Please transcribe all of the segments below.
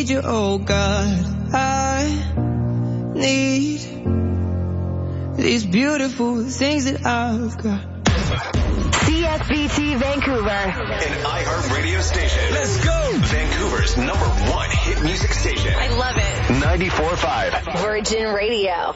need you, oh God. I need these beautiful things that I've got. CSBT Vancouver. An iHeart radio station. Let's go! Vancouver's #1 hit music station. I love it. 94.5. Virgin Radio.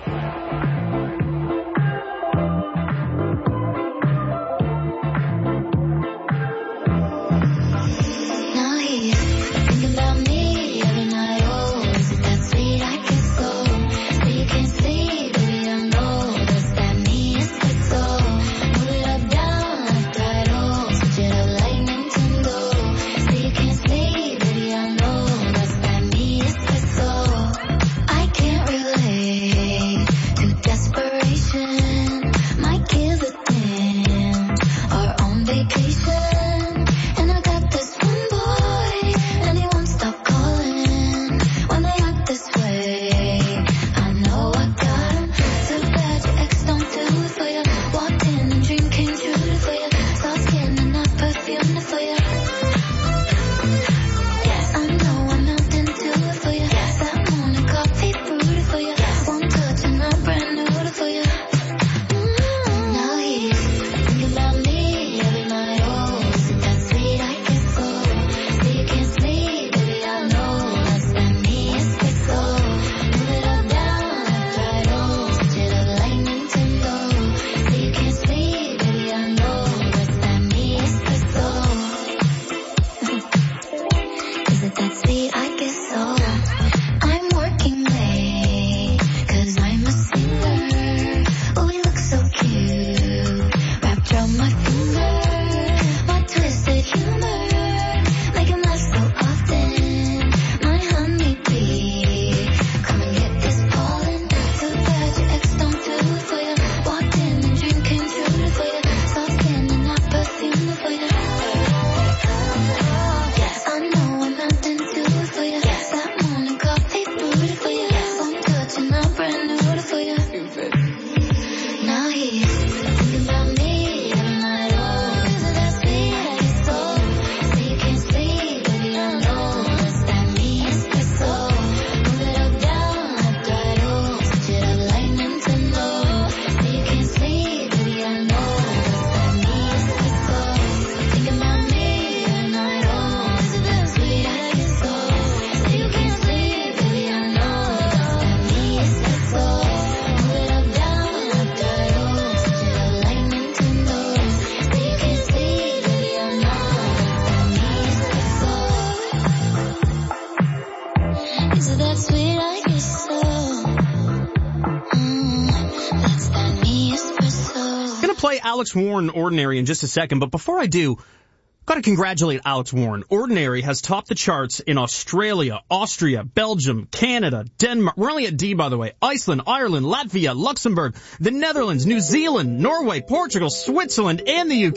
Alex Warren, Ordinary, in just a second. But before I do, got to congratulate Alex Warren. Ordinary has topped the charts in Australia, Austria, Belgium, Canada, Denmark. We're only at D, by the way. Iceland, Ireland, Latvia, Luxembourg, the Netherlands, New Zealand, Norway, Portugal, Switzerland, and the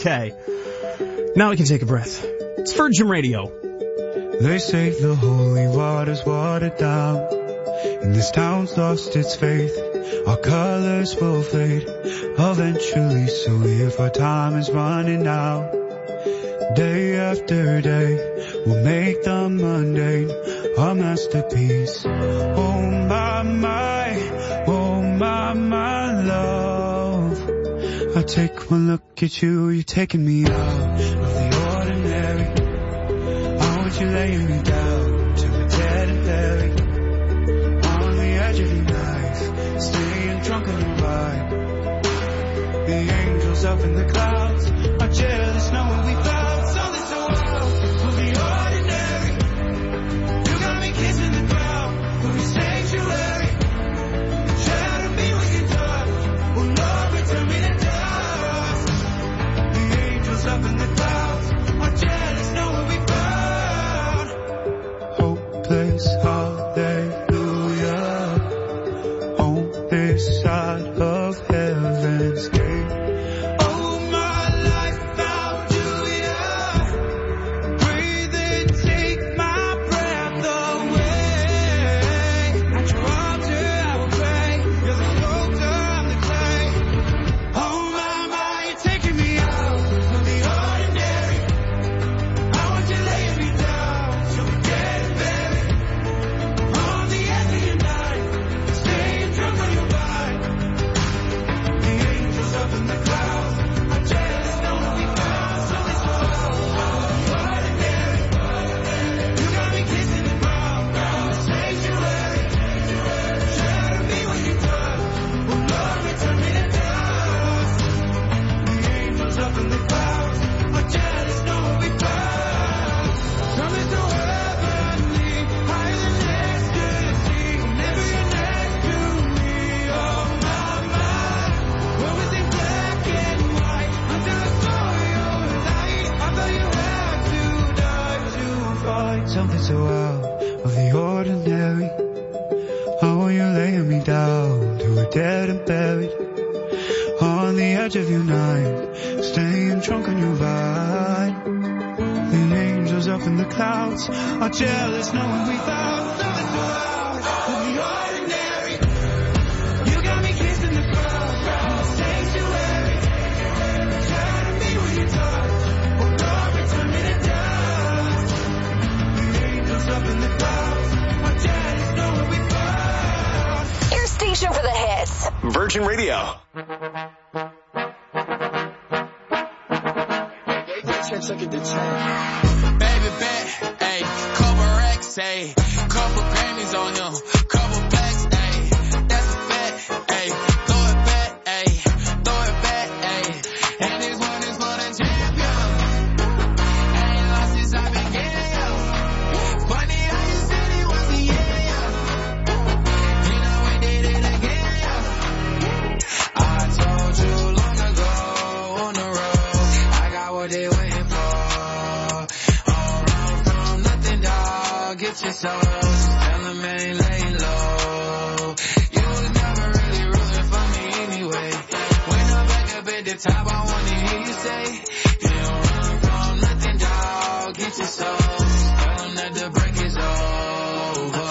UK. Now we can take a breath. It's Virgin Radio. They say the holy water's watered down, and this town's lost its faith. Our colors will fade eventually, so if our time is running out, day after day, we'll make the mundane our masterpiece. Oh my love, I take one look at you, you're taking me out of the ordinary. I want you laying me down to the dead and buried on the edge of your knife, staying drunk on the ride. The angels up in the clouds are jealous knowing we found something so wild of the ordinary. You got me kissing the ground for a sanctuary. Try to be what you touch, will Lord return me to dust. The angels up in the clouds are jealous knowing we found hopeless hallelujah on this side of heaven's gate. Oh my you're dead and buried. On the edge of your night, staying drunk on your vibe. The angels up in the clouds are jealous knowing we found something so out of the ordinary. You got me kissing the crowd in the sanctuary. Try to be when you touch, oh Lord, return me to dust. The angels up in the clouds are jealous knowing we found. Your station for the hits. Virgin Radio. Baby bet, ayy, couple racks, ayy, couple Grammys on him, couple packs, ayy, that's a fact, ayy, throw it back, ayy, ayy, and this one is for the champion. I ain't lost since I began, yo. Funny how you said it was a year, yo. You know we did it again, yo. I told you long ago on the road, I got what they waiting for. Get your soul, just tell them I ain't laying low. You was never really rooting for me anyway. When I'm back up at the top, I wanna hear you say, you don't run from nothing, dog. Get your soul, just tell them that the break is over.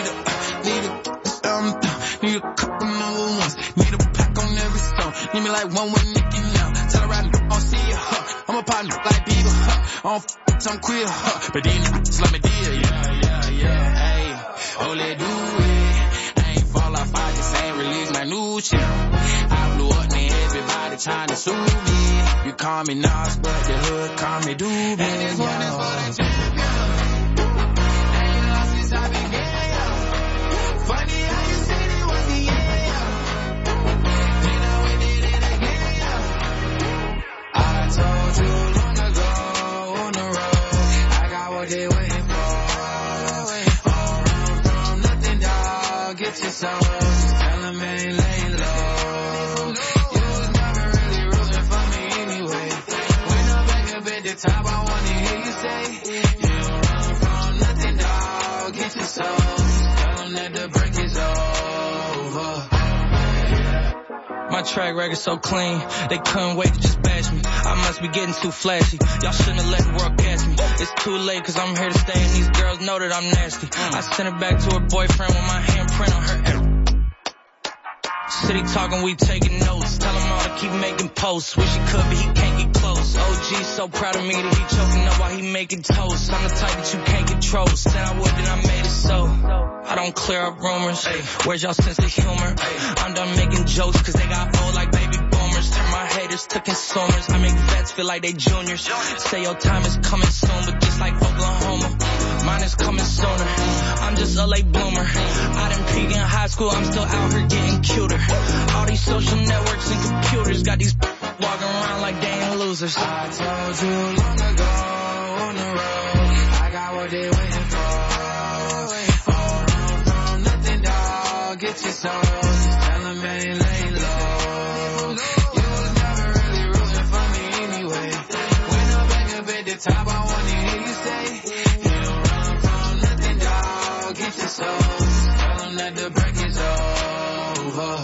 Need a couple number ones. Need a pack on every stone. Need me like one with Nicky now. Tell her I don't see you, huh? I'm a partner like Bieber, huh? I don't I'm queer, huh? But these niggas let me deal, yeah, ayy. Oh, let do it. I ain't fall off, I just ain't release my new shit. I blew up, man, everybody trying to sue me. You call me Nas, but the hood call me Doobie. And this one is for the champion. I ain't lost since I began, yo. Funny how you said it was the year, yo. You know we did it again, yo. I told you long ago on the road. What they waiting for? All run from nothing, dog. Get your soul, just tell them I ain't laying low. You was never really rooting for me anyway. When I'm back up at the top, I wanna hear you say, you don't run from nothing, dog. Get your soul, just tell them that the break is over. My track record so clean, they couldn't wait to just bash me. I must be getting too flashy. Y'all shouldn't have let the world gas me. It's too late cause I'm here to stay and these girls know that I'm nasty. I sent her back to her boyfriend with my handprint on her. City talking, we taking notes. Tell him all to keep making posts. Wish he could but he can't get close. OG so proud of me that he choking up while he making toast. I'm the type that you can't control. Said I would and I made it so. I don't clear up rumors. Where's y'all sense of humor? I'm done making jokes cause they got old like baby boomers. Turn my haters to consumers. I make vets feel like they juniors. Say your time is coming soon, but just like Oklahoma, mine is coming sooner. I'm just a late bloomer. I done peak in high school, I'm still out here getting cuter. All these social networks and computers got these walking around like they ain't losers. I told you long ago on the road, I got what they waiting for. All run from nothing, dog. Get your soul, just tell them I ain't laying low. You was never really rooting for me anyway. When I'm back up at the top, I wanna hear you say, you don't run from nothing, dog. Get your soul, just tell them that the break is over.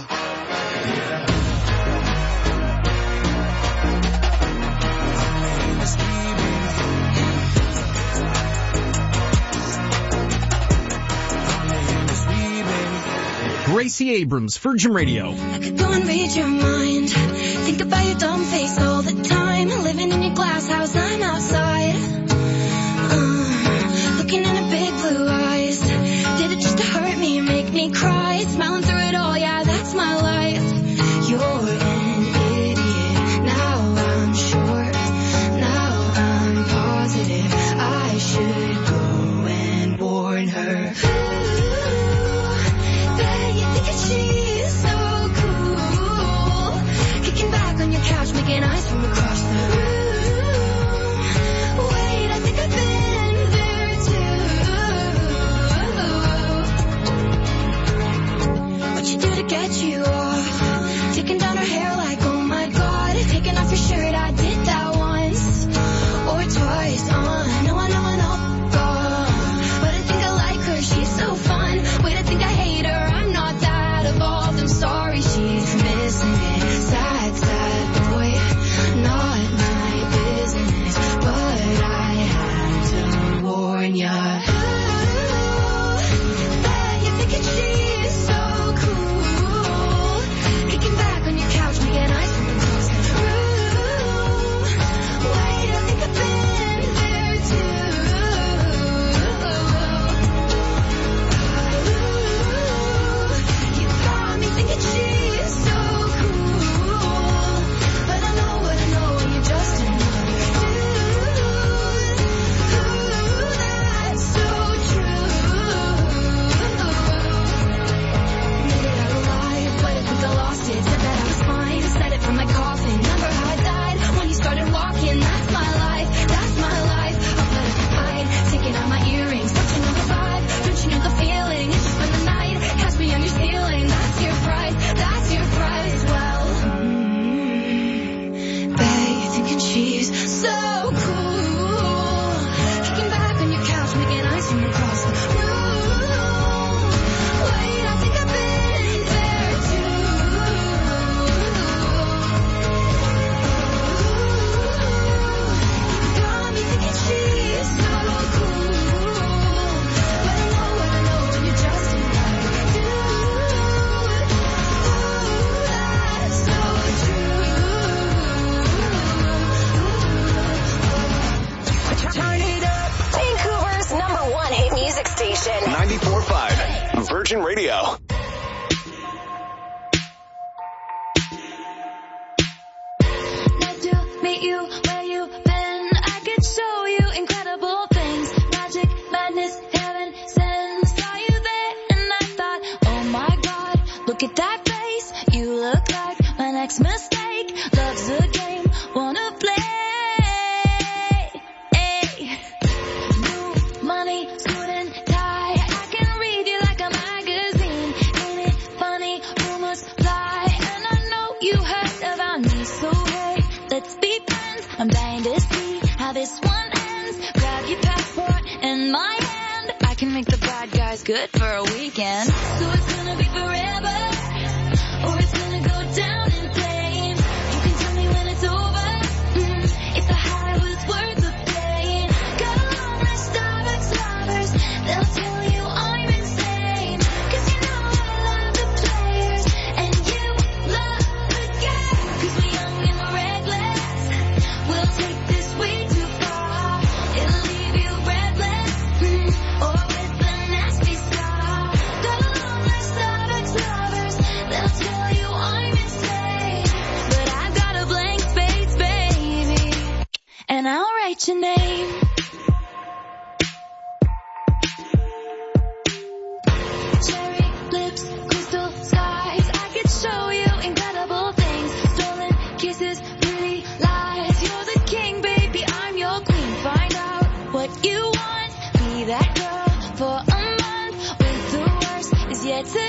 Gracie Abrams, Virgin Radio. I could go and read your mind. Think about your dumb face all the time. Living in your glass house, I'm outside. Looking in her big blue eyes. Did it just to hurt me, make me cry. Smiling through it all, yeah, that's my life. You're an idiot. Now I'm sure. Now I'm positive. I should go and warn her. She's so cool. Kicking back on your couch, making eyes from across the room. Wait, I think I've been there too. What you do to get you off? Taking down her hair like, oh my god. Taking off your shirt, I did that once or twice. I know, God. But I think I like her, she's so fun. Wait, I think I hate her, I'm not that evolved, I'm sorry, she Radio. Nice to meet you, where you been? I could show you incredible things. Magic, madness, heaven sends. Saw you there and I thought, oh my God, look at that face. You look like my next mistake. Love's a game, wanna play. Hey. New money, suit and tie. I can read you like a magazine. Ain't it funny? Rumors fly, and I know you heard about me. So hey, let's be friends. I'm dying to see how this one ends. Grab your passport in my hand. I can make the bad guys good for a weekend. So it's gonna be forever, or it's gonna go down in flames. You can tell me when it's over, if the high was worth the pain. Got a long list of ex-lovers, they'll tell you I'm insane. 'Cause you know I love the players, and you love the game. 'Cause we're young and we're reckless, we'll take this way too far. It'll leave you breathless, or with a nasty scar. Got a long list of ex-lovers, they'll tell you I'm insane. But I've got a blank space, baby, and I'll write your name. Cherry lips, crystal skies. I could show you incredible things. Stolen kisses, pretty lies. You're the king, baby, I'm your queen. Find out what you want. Be that girl for a month. With the worst is yet to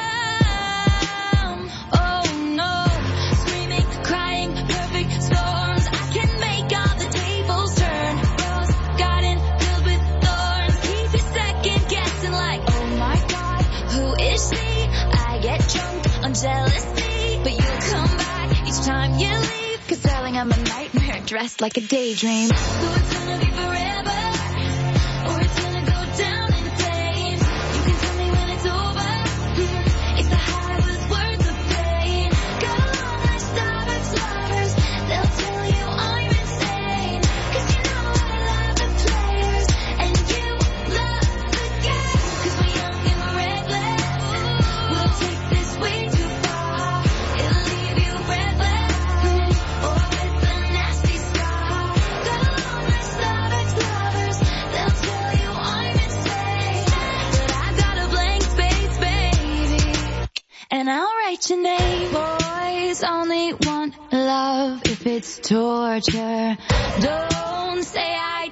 come. Oh no, screaming, crying, perfect storms. I can make all the tables turn. Rose garden filled with thorns. Keep you second guessing like, oh my God, who is she? I get drunk on jealousy, but you'll come back each time you leave. 'Cause darling, I'm a nightmare dressed like a daydream. So it's gonna be forever, or it's gonna go down in flames. You can tell me when it's over, if the high was worth the pain. Got a long list of ex-lovers, they'll tell you I'm insane. 'Cause you know I love the players, and you love the game. 'Cause we're young and we're reckless, we'll take this way too far. It'll leave you breathless, or with a nasty scar. Got a long list of ex-lovers, they'll tell you I'm insane. But I've got a blank space, baby, and I'll write your name. Boys only want love if it's torture. Don't say I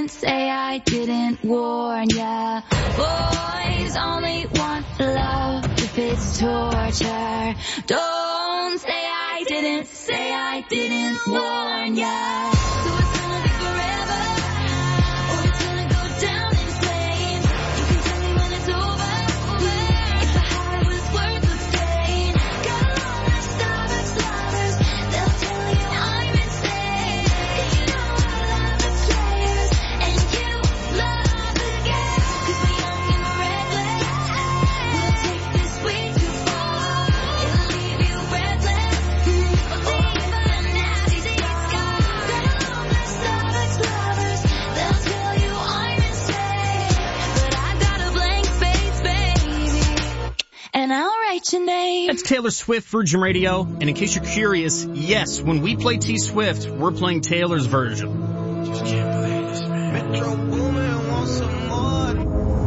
didn't warn ya. Boys only want love if it's torture. Don't say I didn't warn ya. So it's gonna be forever, or it's gonna go down in flames. You can tell me when it's over, if the high was worth the pain. Got a long list of ex-lovers, they'll tell you I'm insane. 'Cause you know I love the players, and you love the game. 'Cause we're young and we're reckless, we'll take this way too far. It'll leave you breathless, or with a nasty scar. Got a long list of ex-lovers, they'll tell you I'm insane. But I've got a blank space, baby, and I'll write your name. That's Taylor Swift, Virgin Radio. And in case you're curious, yes, when we play T Swift, we're playing Taylor's version. Just can't believe this, man. Metro Boomin wants some more.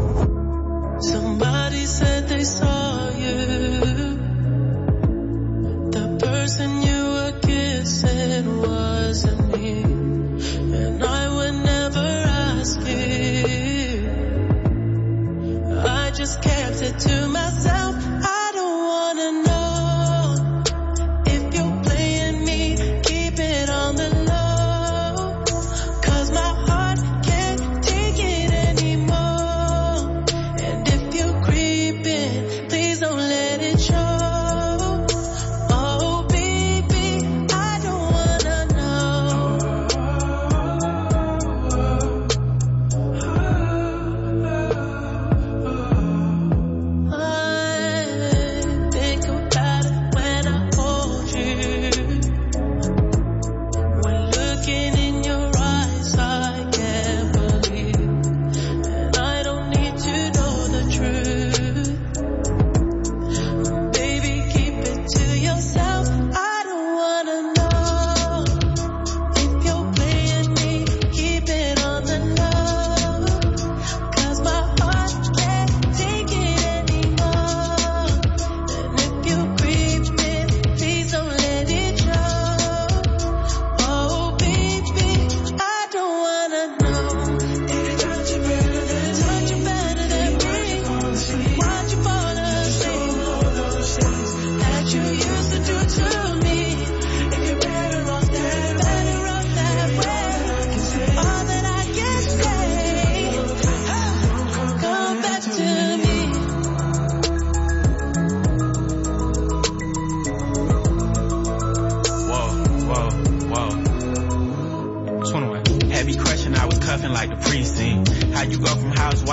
Somebody said they saw you. The person you were kissing wasn't me. And I would never ask you. I just kept it to myself. I don't wanna know if you're playing me. Keep it on the low. 'Cause my heart can't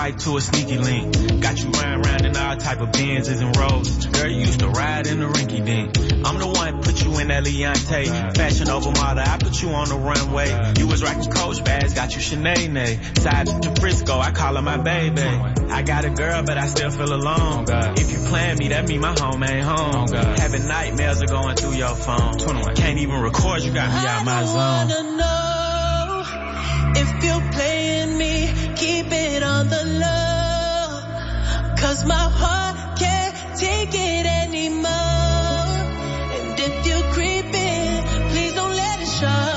right to a sneaky link. Got you round in all type of Benzes and Rolls. Girl, you used to ride in the rinky dink. I'm the one put you in that Leontay. Fashion over model, I put you on the runway. You was rocking Coach bags, got you Sinead. Side to Frisco, I call her my baby. I got a girl, but I still feel alone. If you plan me, that mean my home ain't home. Having nightmares are going through your phone. Can't even record, you got me out my zone. I wanna know if you're playing me, keep it on the low. 'Cause my heart can't take it anymore. And if you're creeping, please don't let it show.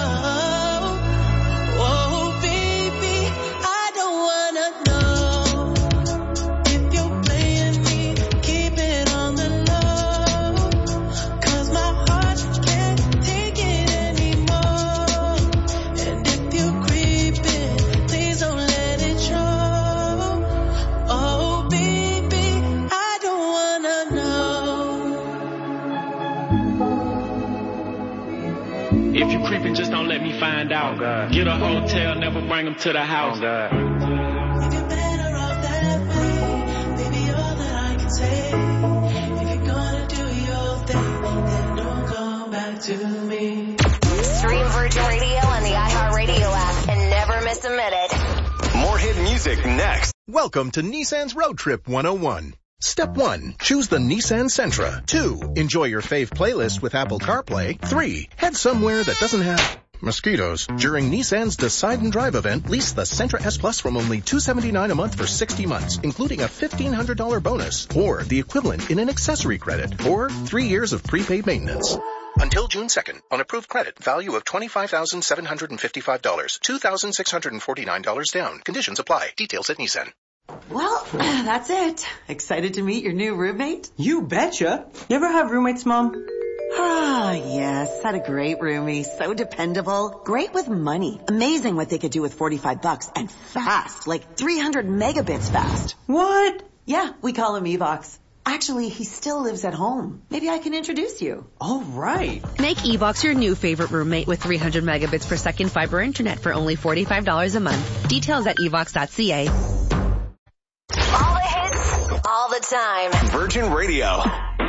Oh baby, I don't wanna know if you're playing me, keep it on the low. 'Cause my heart can't take it anymore. And if you're creeping, please don't let it show. Oh baby, I don't wanna know. If you creeping, just don't let me find out. Get a hotel, never bring them to the house. If you're better off that way, baby, all that I can say. If you're gonna do your thing, then don't come back to me. Stream Virgin Radio on the iHeartRadio app and never miss a minute. More hit music next. Welcome to Nissan's Road Trip 101. Step 1, choose the Nissan Sentra. 2, enjoy your fave playlist with Apple CarPlay. 3, head somewhere that doesn't have mosquitoes. During Nissan's Decide and Drive event, lease the Sentra S Plus from only $279 a month for 60 months, including a $1,500 bonus, or the equivalent in an accessory credit, or 3 years of prepaid maintenance. Until June 2nd, on approved credit, value of $25,755, $2,649 down. Conditions apply. Details at Nissan. Well, that's it. Excited to meet your new roommate? You betcha. You ever have roommates, Mom? Ah, yes. Had a great roomie. So dependable. Great with money. Amazing what they could do with $45 and fast. Like 300 megabits fast. What? Yeah, we call him Evox. Actually, he still lives at home. Maybe I can introduce you. All right. Make Evox your new favorite roommate with 300 megabits per second fiber internet for only $45 a month. Details at evox.ca. All the hits, all the time. Virgin Radio.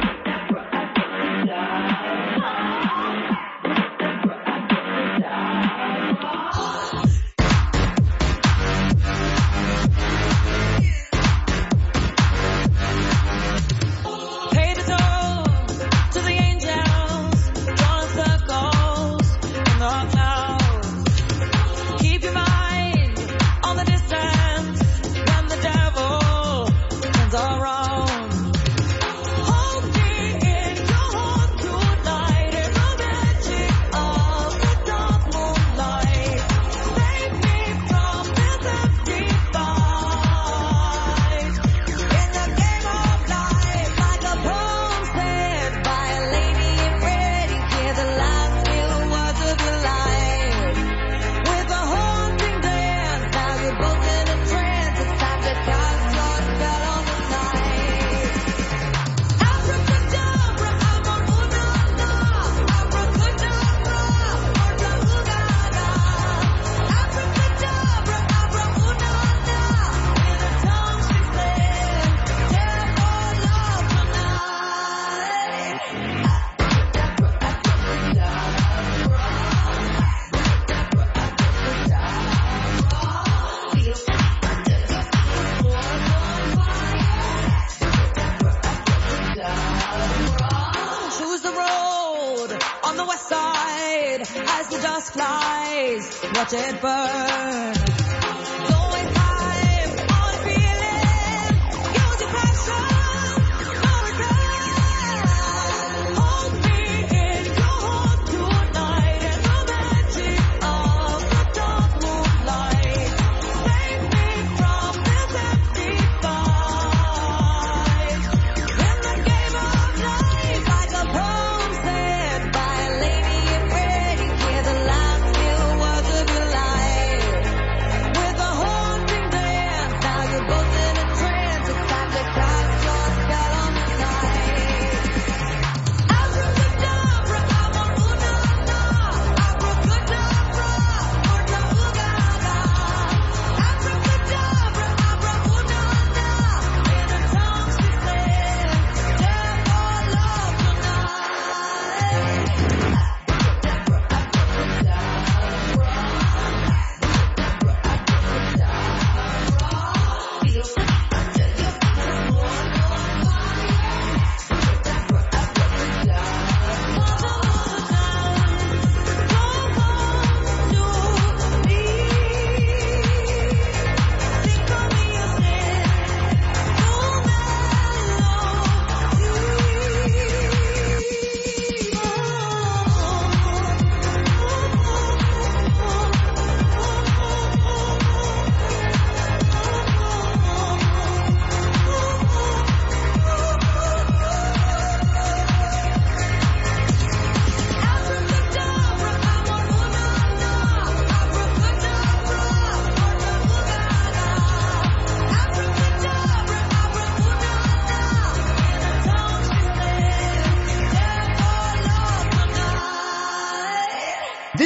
Watch it burn.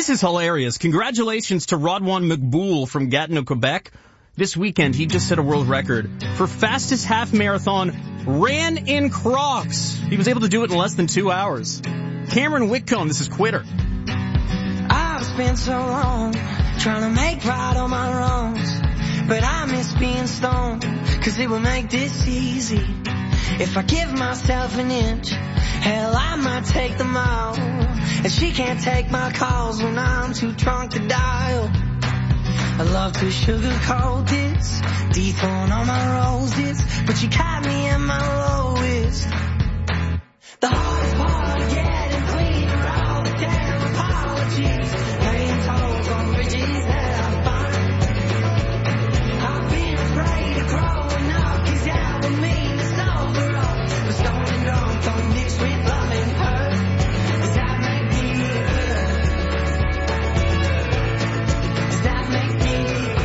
This is hilarious. Congratulations to Rodwan McBool from Gatineau, Quebec. This weekend, he just set a world record for fastest half marathon ran in Crocs. He was able to do it in less than 2 hours. Cameron Whitcomb, this is Quitter. I've spent so long trying to make right on my wrongs, but I miss being stoned, 'cause it will make this easy. If I give myself an inch, hell, I might take the mile. And she can't take my calls when I'm too drunk to dial. I love to sugarcoat this, dethorn all my roses, but you caught me at my lowest. The hardest part of getting clean are all the damn apologies, paying tolls on bridges that I find. I've been afraid of growing up, 'cause that would mean it's over up. But stoned and drunk don't mix with love and hurt. Does that make me good? Does that make me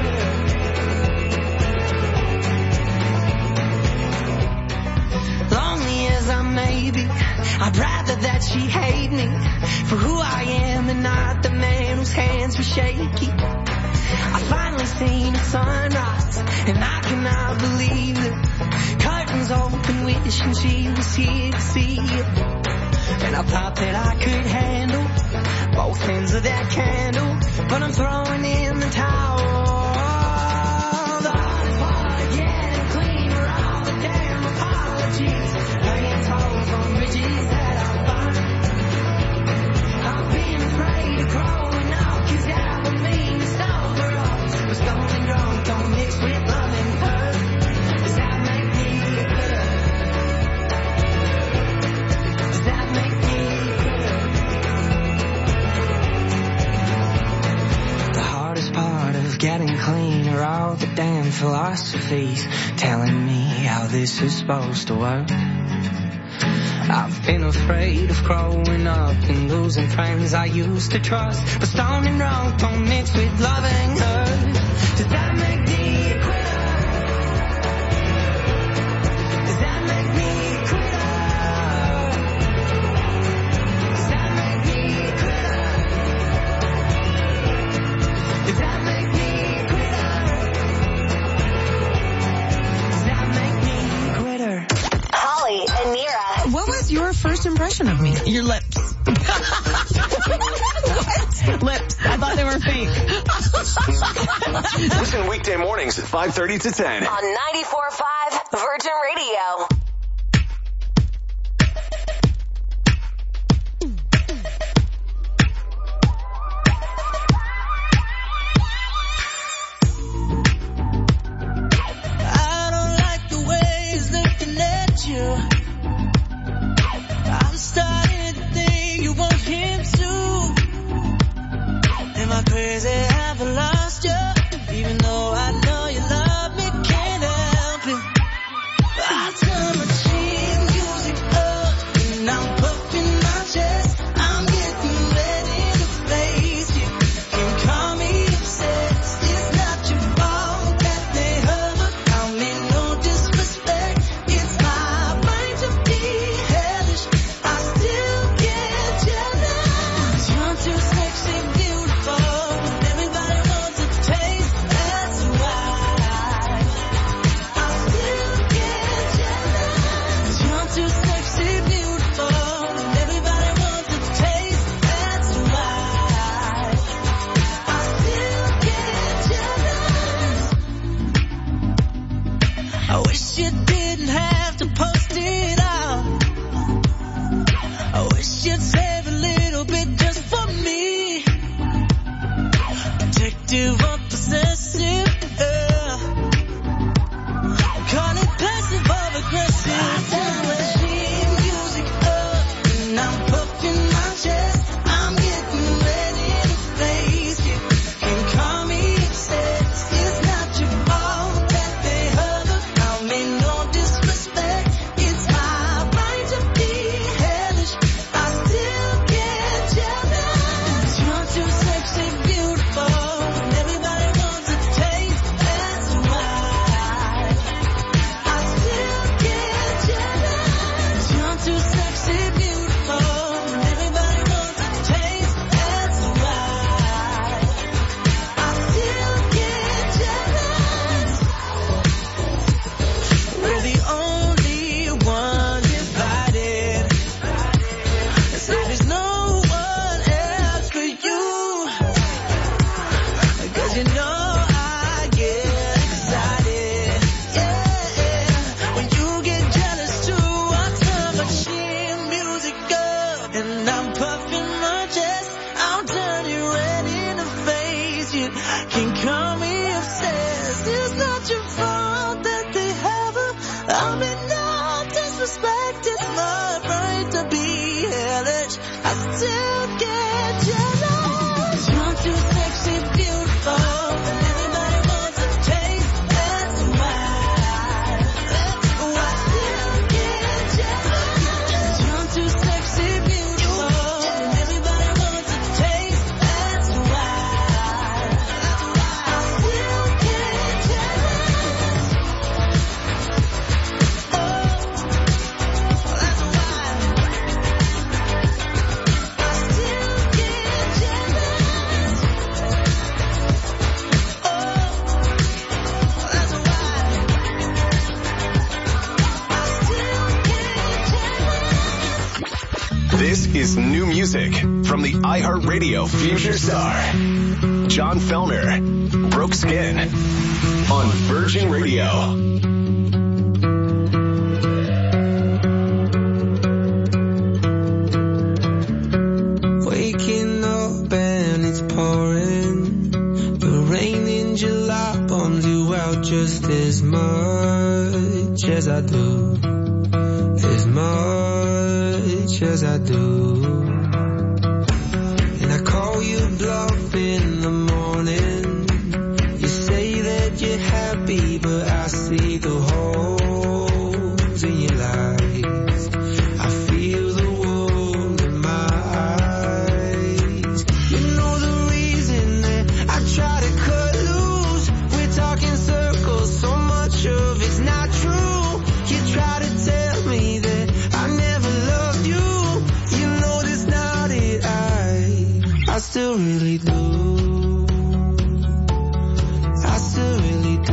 good? Lonely as I may be, I'd rather that she hate me for who I am and not the man whose hands were shaky. I finally seen the sunrise and I cannot believe it. Curtains open, wishing she was here to see it. And I thought that I could handle both ends of that candle, but I'm throwing in the towel. The hardest part of getting clean are all the damn apologies, paying tolls on bridges that I find. I've been afraid of growing up, 'cause that would mean it's over up. But stoned and drunk don't mix with love and hurt. Does that make me good? Does that make me good? The hardest part of getting clean are all the damn philosophies telling me how this is supposed to work. I've been afraid of growing up and losing friends I used to trust. But stoned and drunk don't mix with love and hurt. Does that make me a quitter? Does that make me a quitter? Does that make me a quitter? Does that make me a quitter? Does that make me a quitter? Holly and Nira. What was your first impression of me? Your lips. Lips. I thought they were fake. Listen weekday mornings at 5:30 to 10. On 94.5 Virgin Radio. I don't like the way he's looking at you. I'm starting to think you want him too. Am I crazy? Have I lost you? Even though I know you love me, can't help it. I turn it's my right to be hellish. I still get jealous. You're too sexy, beautiful, and everybody wants to taste. That's why I still get jealous. You're too sexy, beautiful, and everybody wants to taste. That's why I still get jealous. This is new music from the iHeartRadio Future Star. John Fellner, Broke Skin on Virgin Radio. Waking up and it's pouring. The rain in July bombs you out just as much as I do. As much as I do. And I call you bluff in the morning. You say that you're happy, but I see the holes in your lies. I feel the wound in my eyes. You know the reason that I try to cut loose. We're talking circles, so much of it's not true. You try to tell me that I never loved you. You know that's not it. I still really do. I still really do.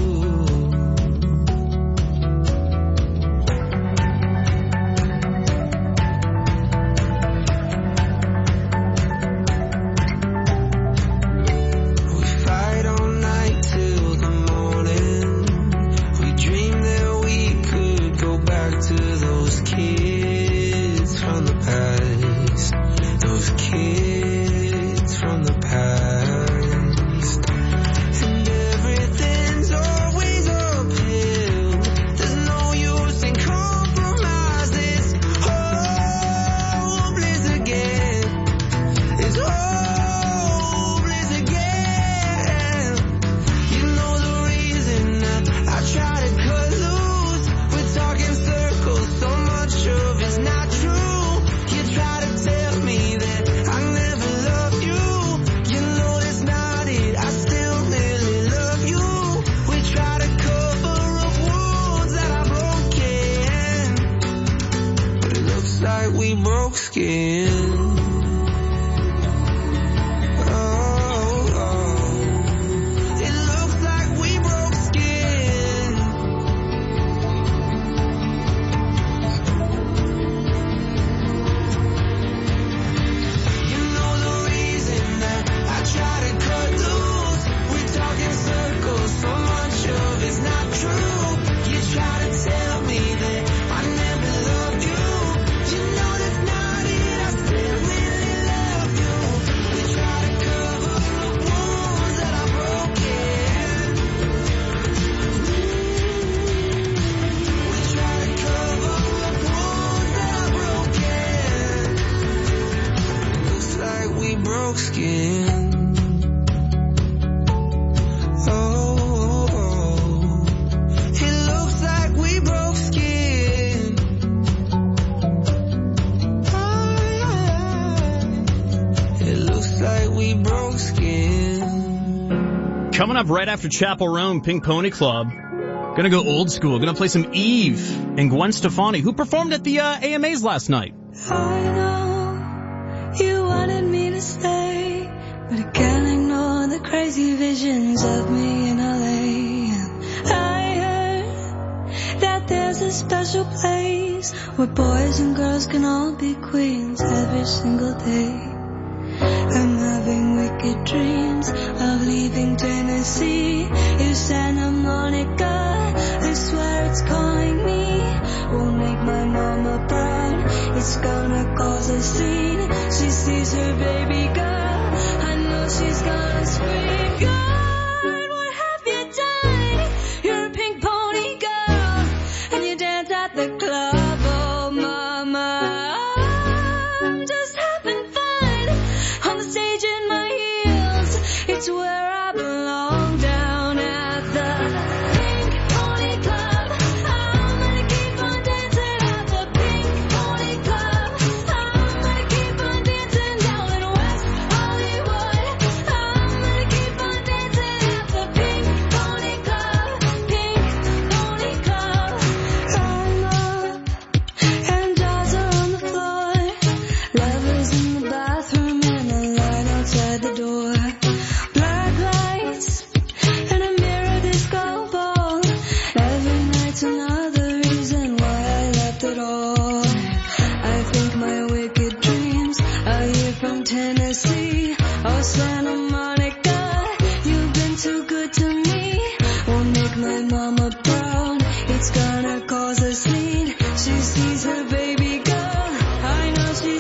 We fight all night till the morning. We dream that we could go back to those kids from the past. Those kids from the past. And everything's always uphill. There's no use in compromise. It's hopeless again. It's hopeless again. You know the reason that I try to cut loose. We're talking circles, so much of it's not true. You try to tell me that I never loved you. You know that's not it. I still really love you. We try to cover up wounds that are broken, but it looks like we broke skin. It looks like we broke skin. You know the reason that I try to cut loose. We're talking circles, so much of it's not true. You try to tell me that I never loved you. You know that's not it. I still really love you. We try to cover up wounds that are broken. We try to cover up wounds that are broken. Looks like we broke skin. It looks like we broke skin. It looks like we broke skin. Coming up right after Chapel Roan, Pink Pony Club. Gonna go old school. Gonna play some Eve and Gwen Stefani, who performed at the AMAs last night. I know you wanted me to stay, but I can't ignore the crazy visions of me in LA. I heard that there's a special place where boys and girls can all be queens every single day. I'm having wicked dreams of leaving Tennessee. In Santa Monica, I swear it's calling me. Won't make my mama proud, it's gonna cause a scene. She sees her baby girl, I know she's gonna scream. God, what have you done? You're a pink pony girl, and you dance at the club. Oh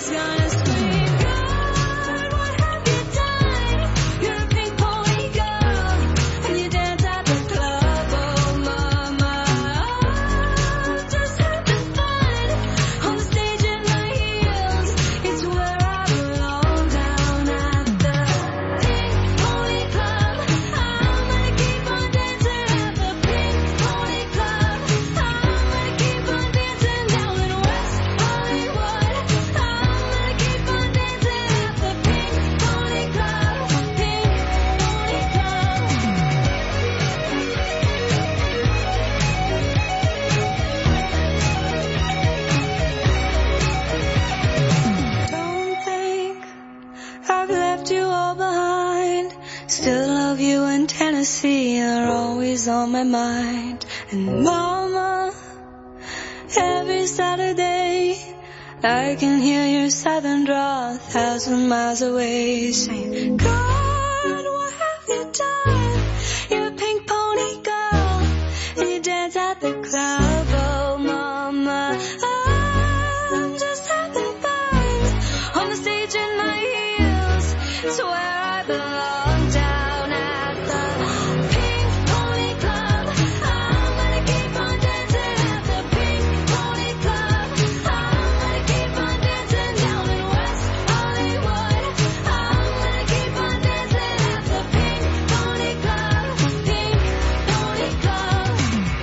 He's gonna scream, God, what have you done? You're a pink pony girl, and you dance at the club, oh mama. Oh, just having fun on the stage in my heels. It's where I belong, down at the Pink Pony Club. I'm gonna keep on dancing at the Pink Pony Club. I'm gonna keep on dancing down in West Hollywood. I'm gonna keep on dancing at the Pink Pony Club. Pink Pony Club. Don't think I've left you all behind. Still love you in Tennessee, you're always on my mind. And mama, every Saturday I can hear your southern drawl 1,000 miles away, saying, God, what have you done? You're a pink pony girl, and you dance at the club, oh mama. I'm just having fun on the stage in my heels. It's where I belong, down at the Pink Pony Club. I'm gonna keep on dancing at the Pink Pony Club. I'm gonna keep on dancing down in West Hollywood. I'm gonna keep on dancing at the Pink Pony Club. Pink Pony Club.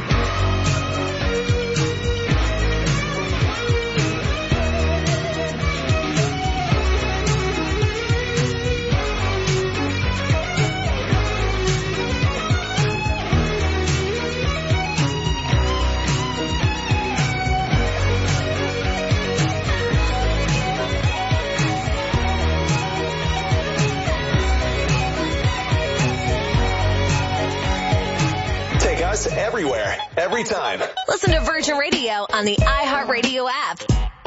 Take us everywhere, every time. Listen to Virgin Radio on the iHeartRadio app.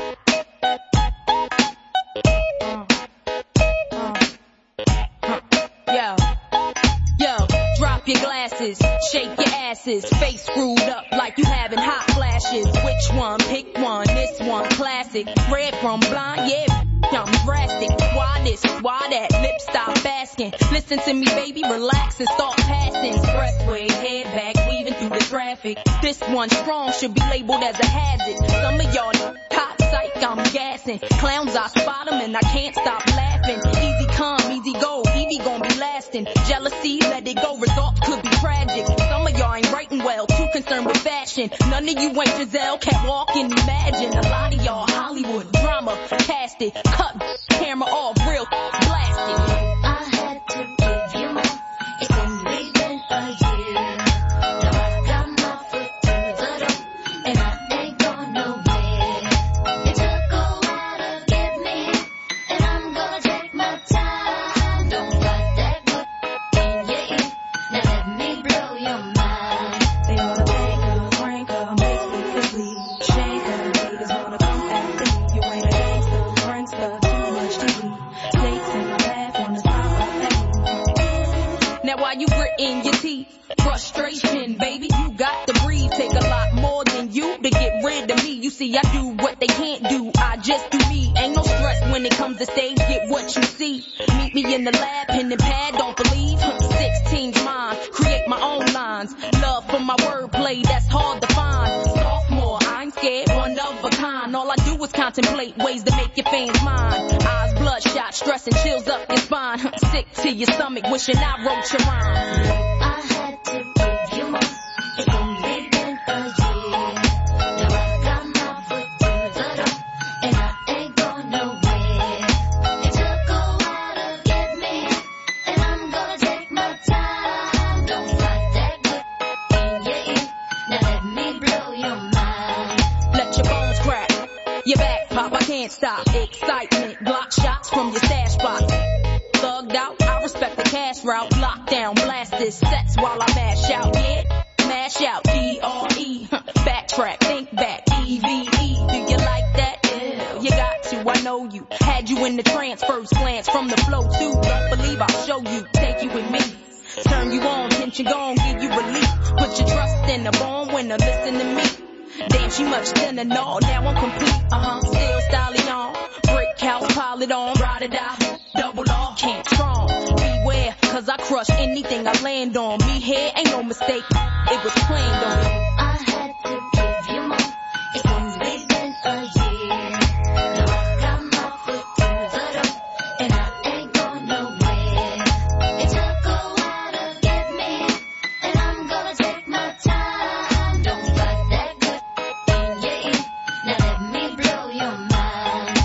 Yo, drop your glasses, shake your asses, face screwed up like you having hot flashes. Which one? Pick one, this one classic. Red from blind, yeah, I'm drastic. Why this, why that, lip stop asking. Listen to me baby, relax and start passing. Expressway, head back, weaving through the traffic. This one strong should be labeled as a hazard. Some of y'all hot psych, I'm gassing. Clowns, I spot them and I can't stop laughing. Easy come, easy go, Evie gon' be lasting. Jealousy, let it go, results could be tragic. Some of y'all ain't writing well, too concerned with fashion. None of you ain't Giselle, can't walk and imagine. A lot of y'all Hollywood drama, cast it, cut, camera off, real blasted. I had to give you more. It's only been a year. Now I've got my foot through the door, and I ain't going nowhere. It took a while to get me, and I'm gonna take my time. Don't fight that good in your ear. Now let me blow your mind. They wanna make her, crank her, make me physically shake her. Haters wanna come at me. You ain't a gangster, prankster, too much TV. Dates in my bath, wanna stop my face. Now while you gritting your teeth, frustration, baby, you got to breathe. Take a lot more than you to get rid of me. You see, I do what they can't do. I just do me. Ain't no stress when it comes to stage. Get what you see. Meet me in the lab, pen and pad. Don't believe 16's mine. Create my own lines. Love for my wordplay, that's hard to find. Sophomore, I ain't scared, one of a kind. All I do is contemplate ways to make your fans mine. Eyes bloodshot, stress and chills up your spine. Sick to your stomach, wishing I wrote your rhyme. I had to give you more. It's only been a year. Now I've got my foot through the door, and I ain't going nowhere. It took a while to get me, and I'm gonna take my time. Don't fight that good in your ear. Now let me blow your mind. Let your bones crack, your back pop, I can't stop. Excitement, block shots from your stash box. Thugged out, I respect the cash route. Lockdown, blast this sets while I mash out. Yeah, mash out, D-R-E. Backtrack, think back, E-V-E. Do you like that? Yeah, you got to, I know you. Had you in the trance, first glance from the flow too. Don't believe I'll show you, take you with me. Turn you on, tension gone, give you relief. Put your trust in the born winner, listen to me. Damn, she much thinner, no, now I'm complete. Still styling on. Brick house it on, ride or die, double R, can't strong. Beware, cause I crush anything I land on. Me here ain't no mistake, it was planned on. I had to give you more. It's only been a year. Now I got my foot through the door, and I ain't going nowhere. It took a while to get me, and I'm gonna take my time. Don't fight that good in your ear. Now let me blow your mind.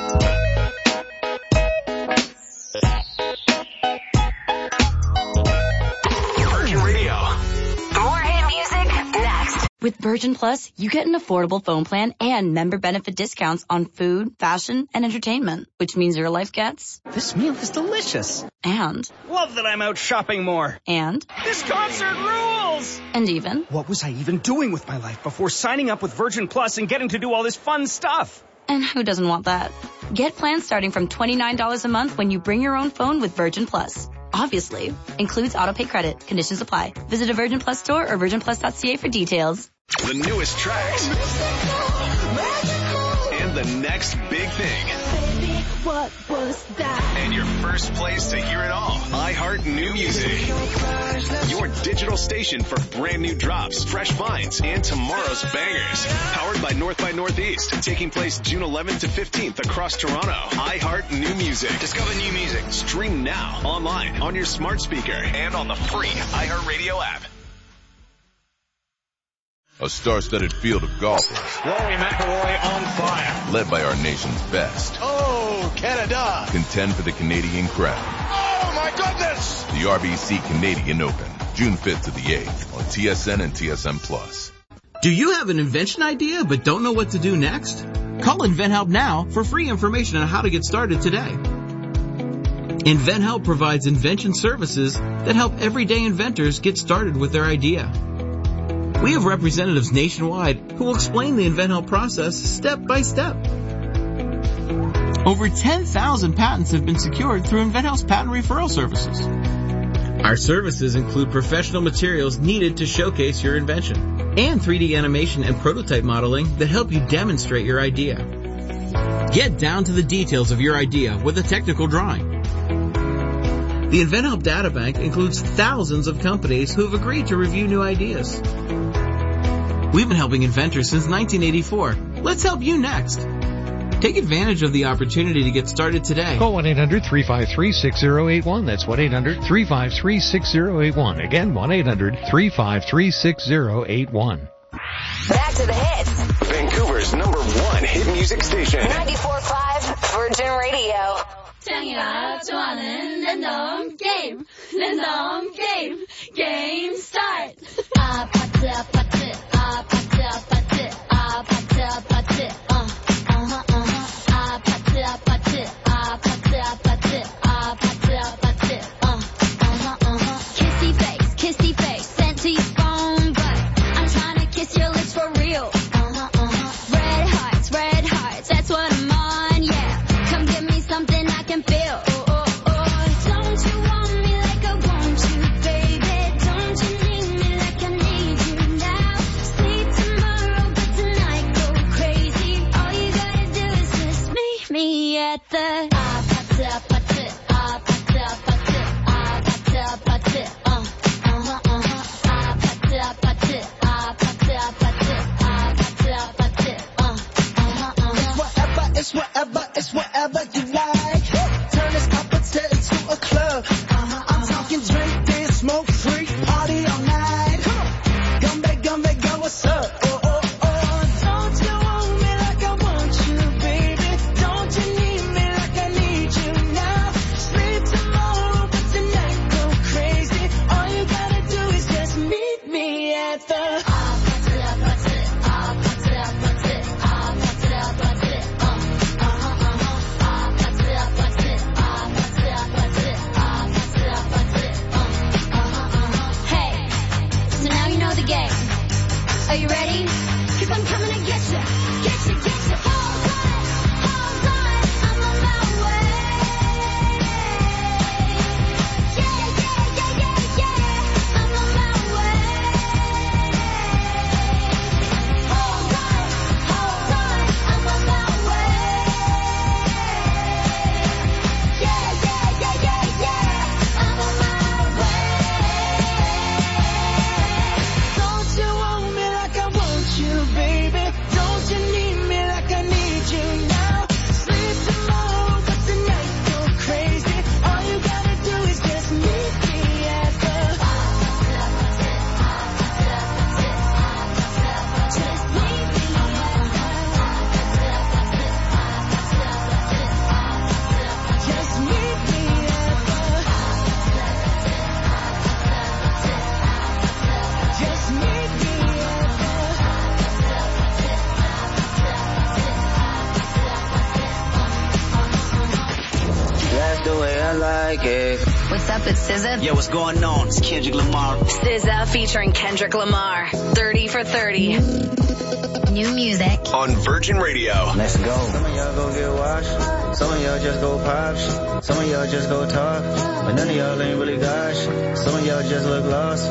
Virgin Radio. More hit music next. With Virgin Plus, you get an affordable phone plan and member benefit discounts on food, fashion, and entertainment, which means your life gets... This meal is delicious. And... Love that I'm out shopping more. And... This concert rules! And even... What was I even doing with my life before signing up with Virgin Plus and getting to do all this fun stuff? And who doesn't want that? Get plans starting from $29 a month when you bring your own phone with Virgin Plus. Obviously. Includes autopay credit. Conditions apply. Visit a Virgin Plus store or virginplus.ca for details. The newest tracks. And the next big thing. Baby, what was that? And your first place to hear it all. iHeart New Music. Your digital station for brand new drops, fresh finds, and tomorrow's bangers. Powered by North by Northeast. Taking place June 11th to 15th across Toronto. iHeart New Music. Discover new music. Stream now, online, on your smart speaker, and on the free iHeart Radio app. A star-studded field of golfers. Rory McIlroy on fire. Led by our nation's best. Oh, Canada. Contend for the Canadian crown. Oh, my goodness. The RBC Canadian Open, June 5th to the 8th on TSN and TSN+. Do you have an invention idea but don't know what to do next? Call InventHelp now for free information on how to get started today. InventHelp provides invention services that help everyday inventors get started with their idea. We have representatives nationwide who will explain the InventHelp process step by step. Over 10,000 patents have been secured through InventHelp's patent referral services. Our services include professional materials needed to showcase your invention and 3D animation and prototype modeling that help you demonstrate your idea. Get down to the details of your idea with a technical drawing. The InventHelp Databank includes thousands of companies who have agreed to review new ideas. We've been helping inventors since 1984. Let's help you next. Take advantage of the opportunity to get started today. Call 1-800-353-6081. That's 1-800-353-6081. Again, 1-800-353-6081. Back to the hits. Vancouver's #1 hit music station. 94.5 Virgin Radio. 장이라 좋아하는 랜덤 게임 게임 start. 아파트 아파트 아파트 아파트 아파트 아파트 아파트 아파트 아파트 아파트 아파트 kissy face sent to your phone but I'm trying to kiss your lips for real. Red hearts, that's what I'm on, yeah. Come give me something I can feel. Don't you want me like I want you, baby? Don't you need me like I need you now? Sleep tomorrow, but tonight go crazy. All you gotta do is just meet me at the 아파트 아파트 아파트 아파트 아파트 아파트 아파트 아파트 아파트 아파트 It's whatever you like. Turn this opposite into a club. I'm talking drink, dance, smoke, free, party all night. Come back, go, what's up? Don't you want me like I want you, baby? Don't you need me like I need you now? Sleep tomorrow, but tonight go crazy. All you gotta do is just meet me at the 아파트 아파트 아파트 아파트 아파트 아파트 like it. What's up, it's SZA. Yo, what's going on? It's Kendrick Lamar. SZA featuring Kendrick Lamar. 30 for 30. New music on Virgin Radio. Let's go. Some of y'all go get washed. Some of y'all just go pop. Some of y'all just go talk. But none of y'all ain't really gosh. Some of y'all just look lost.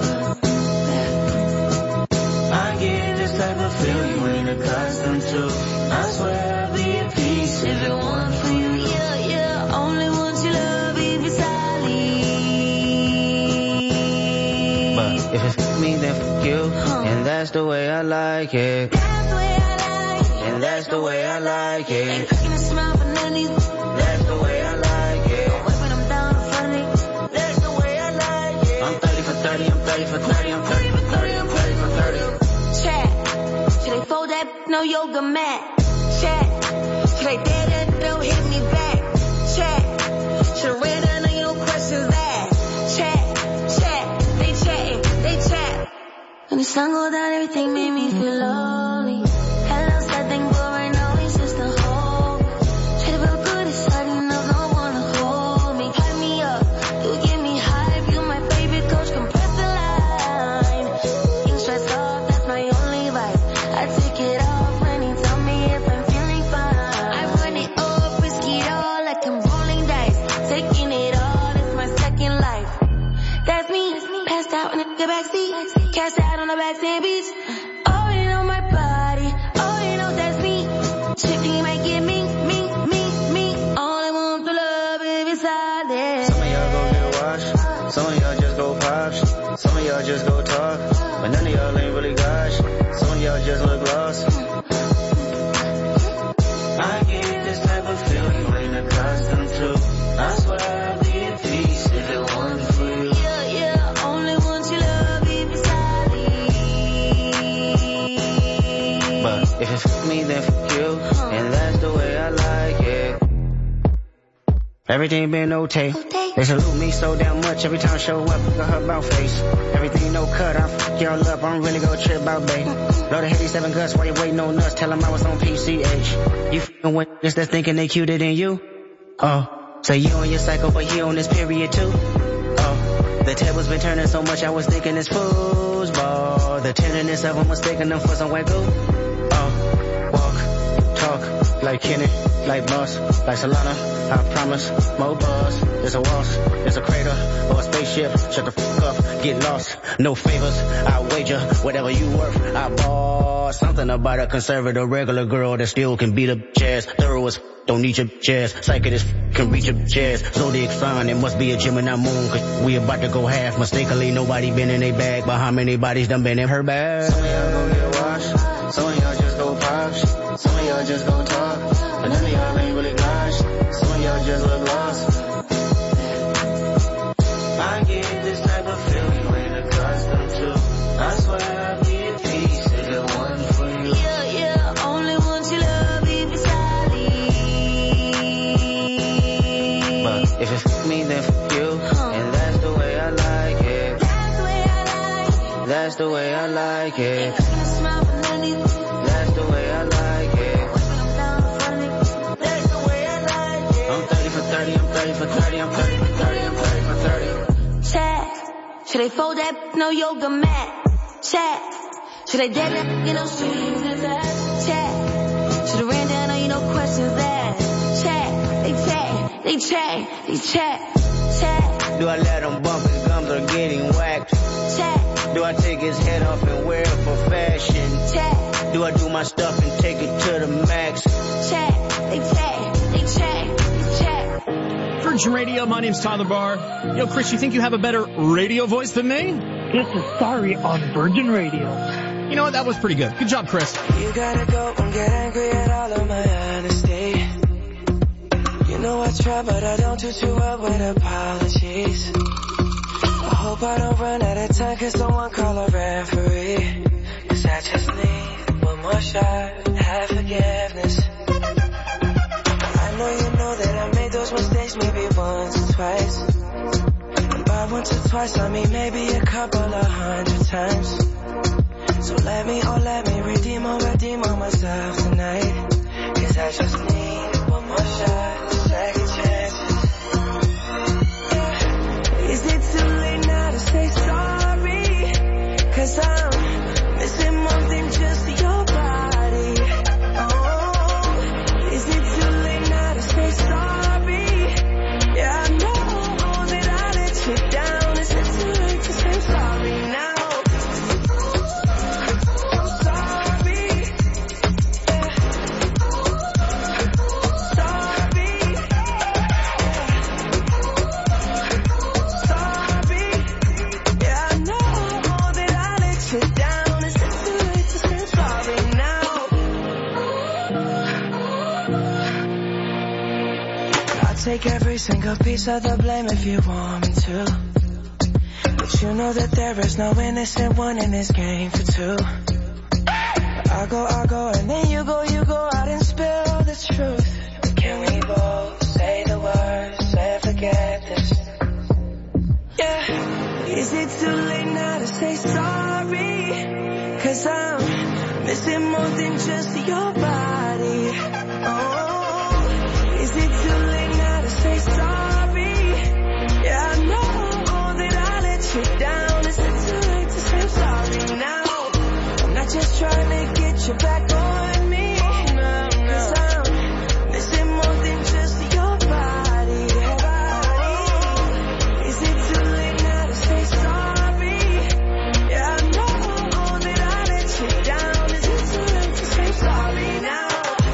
I get this type of feel you ain't accustomed to. I swear I'll be at peace if it weren't for you. Yeah, yeah, only want your love if it's solid. But if it's me, then fuck you. And that's the way I like it. That's the way I like it. And that's the way I like it. Ain't cooking a smile for none of you. That's the way I like it. Wiping them down in front of you. That's the way I like it. I'm 30 for 30, I'm 30 for 30, I'm 30 for 30, I'm 30 for 30. Chat. Should they fold that? No yoga mat. Chat. Should they dare that? Don't hit me back. Chat. Should I read none of your questions asked. Chat. They chatting, they chat. When the sun go down, everything made me feel lonely. Hello, sad thing, but right now it's just a home. Try to feel good, it's hard enough, no one to hold me. Hype me up, you give me hype. You my favorite coach, compress the line. You stress off, that's my only vibe. I take it off when he tell me if I'm feeling fine. I run it up, risk it all like I'm rolling dice. Taking it all, it's my second life. That's me, passed out in the backseat. Cashed out on the backseat beach. Oh, you know my body. Oh, you know that's me. Shifty might get me. All I want to love if it's solid. Some of y'all go get washed. Some of y'all just go pop. Some of y'all just go talk. But none of y'all ain't really gosh. Some of y'all just look lost. I get this type of feel you ain't accustomed to. I swear I'll be at peace if it weren't for you. Yeah, only want your love if it's solid. But if it's me, then fuck you. And that's the way I like it. Everything been okay. They salute me so damn much every time I show up. Look at her about face. Everything no cut, I fuck y'all up. I'm really gonna trip out, babe. Load of 87 guts while you waiting on nuts. Tell them I was on PCH. You f***ing with niggas that's thinking they cuter than you. Oh, say you on your cycle, but he on this period too. Oh, the tables been turning so much I was thinking it's foosball. The tenderness of them was taking them for some wet goo. Oh, walk, talk, like Kenny, like Boss, like Solana. I promise, more buzz. There's a waltz, there's a crater, or a spaceship. Shut the fuck up, get lost. No favors, I wager whatever you worth. I bought something about a conservative regular girl that still can beat up jazz. Thorough as don't need your jazz. Psychic as can reach your jazz. Zodiac sign, it must be a Gemini moon. Cause we about to go half. Mistakenly, nobody been in a bag. But how many bodies done been in her bag? Some of y'all go get washed. Some of y'all just go pop. Some of y'all just go talk. But none of y'all ain't really gosh. Some of y'all just look lost. I get this type of feel you ain't accustomed to. I swear I'll be at peace if it wasn't for you. Yeah, only want your love if it's solid. But if it's me, then fuck you. And that's the way I like it. That's the way I like it. That's the way I like it. Ain't cooking a smile for none of you. That's the way I like it. Wiping them down in front of you. That's the way I like it. I'm 30 for 30, I'm 30 for 30, I'm 30 for 30, I'm 30 for 30. Chat. Should they fold that? No yoga mat. Chat. Should they dead that? You know, strings attached. Chat. Should have ran down on you, no questions asked. Chat. They chat. Do I let him bump his gums or getting waxed? Chat. Do I take his head off and wear it for fashion? Chat. Do I do my stuff and take it to the max? Chat. They chat. Virgin Radio, my name's Tyler Barr. Yo, Chris, you think you have a better radio voice than me? This is Sorry on Virgin Radio. You know what? That was pretty good. Good job, Chris. You gotta go and get angry at all of my honesty. You know I try, but I don't do too well with apologies. I hope I don't run out of time, cause someone call a referee. Cause I just need one more shot, have forgiveness. I know you know that I made those mistakes maybe once or twice. And by once or twice I mean maybe a couple of 100 times. So let me redeem on myself tonight. Cause I just need one more shot, second chances. I'll take every single piece of the blame if you want me to. But you know that there is no innocent one in this game for two. I go, and then you go out and spill the truth. But can we both say the words and forget this? Yeah. Is it too late now to say sorry? 'Cause I'm missing more than just your body. Oh, is it too late now to say sorry? Yeah, I know that I let you down. Is it too late to say I'm sorry now? I'm not just trying to get you back on me. 'Cause I'm missing more than just your body. Is it too late now to say sorry? Yeah, I know that I let you down. Is it too late to say sorry now?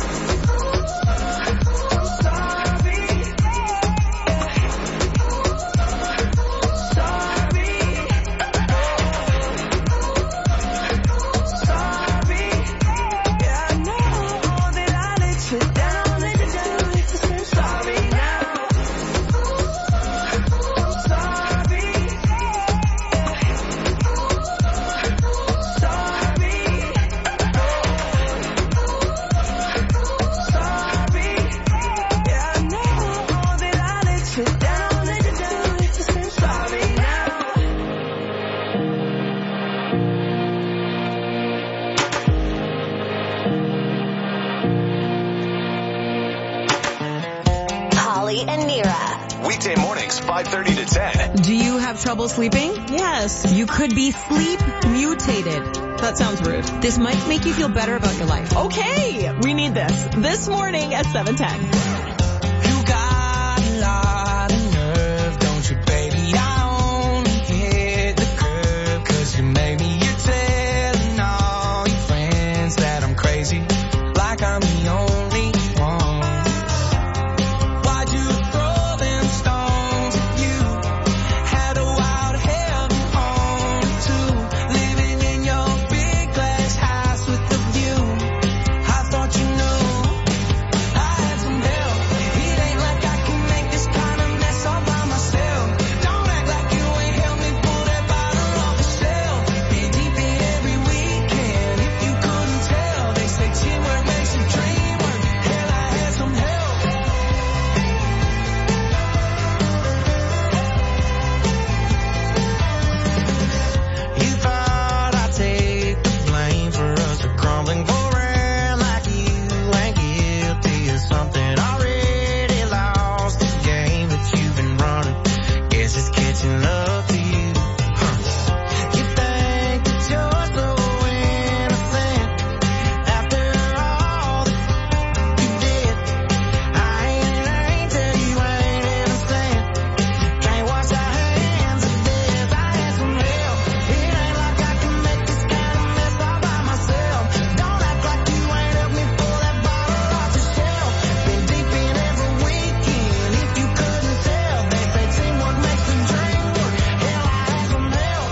Holly and Nira. Weekday mornings, 5:30 to 10. Do you have trouble sleeping? Yes. You could be sleep mutated. That sounds rude. This might make you feel better about your life. Okay, we need this morning at 7:10. You got a lot of nerve, don't you, baby? I only hit the curb 'cause you made me. You're telling all your friends that I'm crazy, like I'm the only one. Why'd you throw them stones at you? Had a wild hell on too, living in your big glass house with the view. I thought you knew I had some help. It ain't like I can make this kind of mess all by myself. Don't act like you ain't helped me pull that bottle off the shelf. Been deep in every weekend, if you couldn't tell. They say teamwork makes the dream work. Hell, I had some help. You thought I'd take the blame for us crumbling for air like you ain't guilty of something already lost the game that you've been running. Guess it's catching up to you. You think that you're so innocent after all that you did. I ain't tell you I ain't innocent. Can't wash our hands of this. I had some help. It ain't like I can make this kind of mess all by myself. Don't act like you ain't helped me pull that bottle off the shelf. Been deep in every weekend, if you couldn't tell. They say teamwork makes the dream work. Hell, I had some help.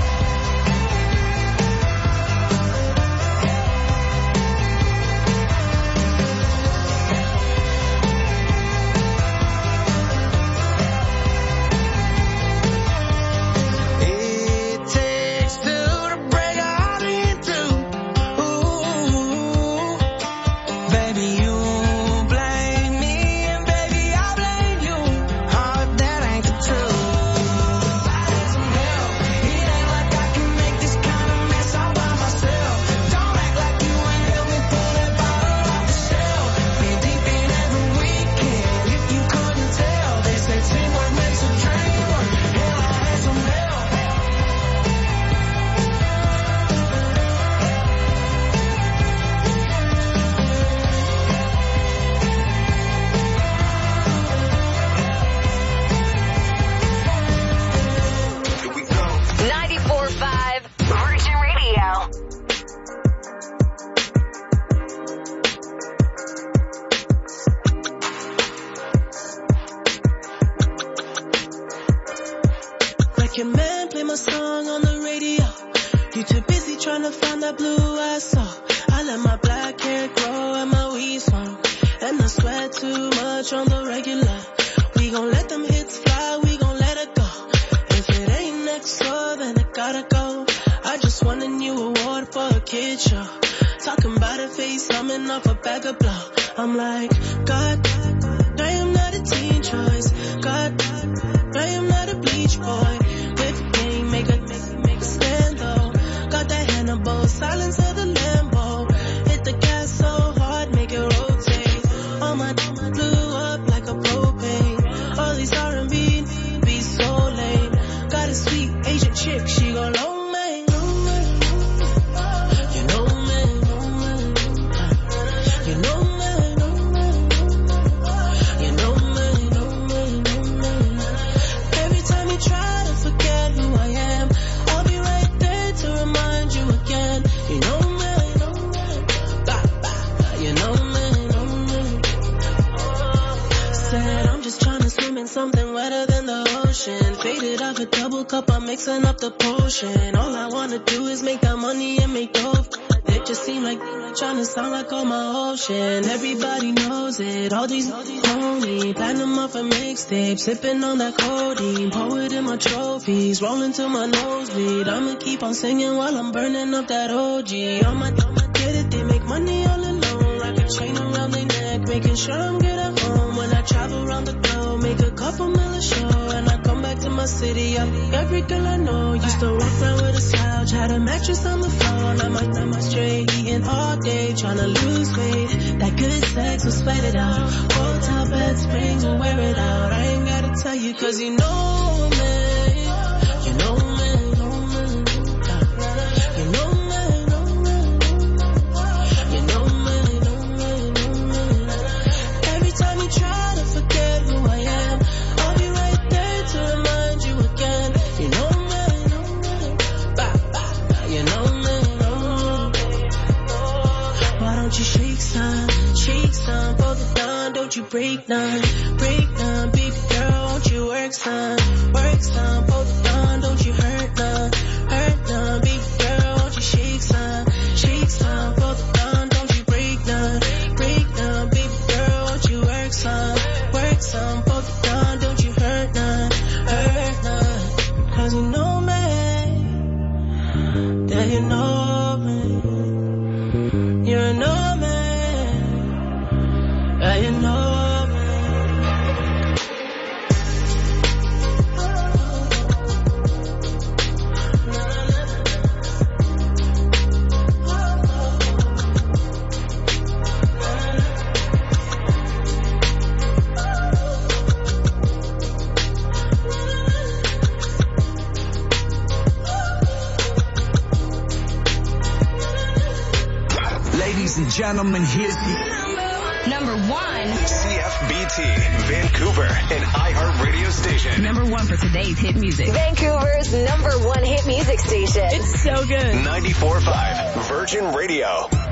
It takes two to break a heart in two. Ooh, baby, you blame me, and baby, I blame you. Oh, if that ain't the truth. I had some help. It ain't like I can make this kind of mess all by myself. Don't act like you ain't helped me pull that bottle off the shelf. Been deep in every weekend, if you couldn't tell. They say teamwork makes a dream work. Hell, I had some help. Here we go. 94.5 Virgin Radio. Like your man play my song on the radio. You too busy trying to find that blue I saw. I let my black hair grow and my weed smoke. And I sweat too much on the regular. gon' let them hits fly, we gon' let it go. If it ain't next door, then I gotta go. I just won a new award for a kid show. Talking about a face, coming off a bag of blow. I'm like, God, I am not a teen choice. God, I am not a bleach boy. With game, make a stand though. Got that Hannibal, silence of the Lambo. Hit the gas so hard, make it rotate. All my blew up like a propane. All these R&B be so lame. Got a sweet Asian chick, she gon' long me. You know me. You know me. Every time you try to forget who I am, I'll be right there to remind you again. You know me. You know me. Said I'm just trying to swim in something wetter than the ocean. Faded off a double cup, I'm mixing up the potion. All I wanna do is make that money and make dope. It just seem like trying to sound like all my ocean. Everybody knows it. All these phony, platinum off a mixtape, sipping on that codeine, pour it in my trophies, rolling to my nosebleed. I'ma keep on singing while I'm burning up that OG. I'ma get it, they make money all alone, like a chain around their neck, making sure I'm good at home. When I travel around the globe, make a couple million show, and I come back to my city. Every girl I know used to walk around with a slouch, had a mattress on the floor. Now I'm straight eating all day, trying to lose weight. That good sex will sweat it out. Hotel bed springs will wear it out. I ain't gotta tell you, cause you know me. You know me. You know me. Every time you try to forget who I am, I'll be right there to remind you again. You know me. You know me. Why don't you shake some, fold it down, don't you break none, baby girl, won't you work some, fold it down, don't you hurt none, baby girl, won't you shake some, fold it down, don't you break none, baby girl, won't you work some, fold it down, don't you hurt none, cause you know me, yeah, you know me, you know me, yeah, you know me. Ladies and gentlemen, here's Number 1. CFBT, Vancouver, an iHeart radio station. Number 1 for today's hit music. Vancouver's number 1 hit music station. It's so good. 94.5 Virgin Radio.